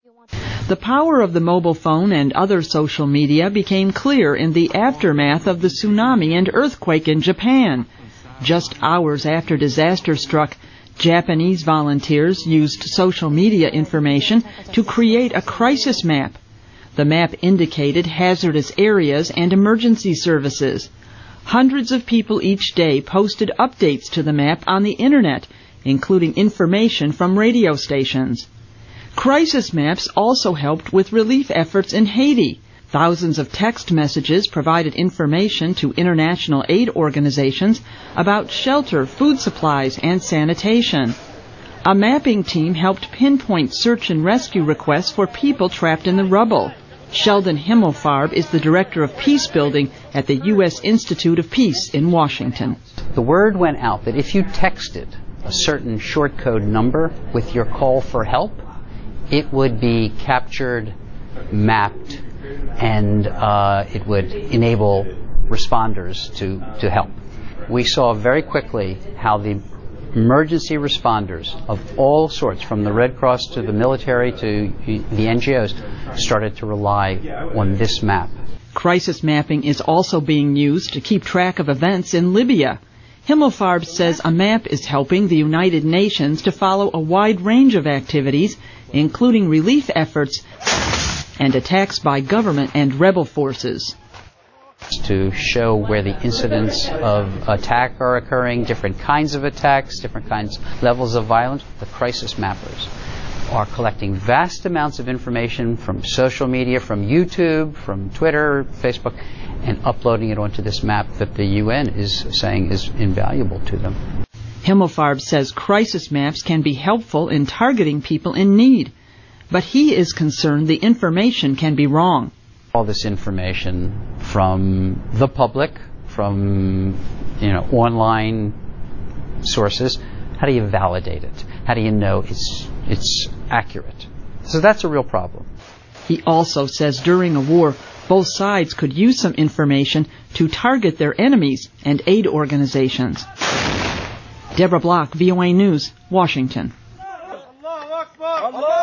The power of the mobile phone and other social media became clear in the aftermath of the tsunami and earthquake in Japan. Just hours after disaster struck, Japanese volunteers used social media information to create a crisis map. The map indicated hazardous areas and emergency services. Hundreds of people each day posted updates to the map on the Internet, including information from radio stations. Crisis maps also helped with relief efforts in Haiti. Thousands of text messages provided information to international aid organizations about shelter, food supplies, and sanitation. A mapping team helped pinpoint search and rescue requests for people trapped in the rubble. Sheldon Himmelfarb is the director of peace building at the U.S. Institute of Peace in Washington. The word went out that if you texted a certain short code number with your call for help, it would be captured, mapped, and it would enable responders to help. We saw very quickly how the emergency responders of all sorts, from the Red Cross to the military to the NGOs, started to rely on this map. Crisis mapping is also being used to keep track of events in Libya. Himmelfarb says a map is helping the United Nations to follow a wide range of activities, including relief efforts and attacks by government and rebel forces. To show where the incidents of attack are occurring, different kinds of attacks, different kinds, levels of violence, the crisis mappers are collecting vast amounts of information from social media, from YouTube, from Twitter, Facebook, and uploading it onto this map that the UN is saying is invaluable to them. Himmelfarb says crisis maps can be helpful in targeting people in need, but he is concerned the information can be wrong. All this information from the public, from online sources, how do you validate it? How do you know it's accurate? So that's a real problem. He also says during a war, both sides could use some information to target their enemies and aid organizations. Deborah Block, VOA News, Washington.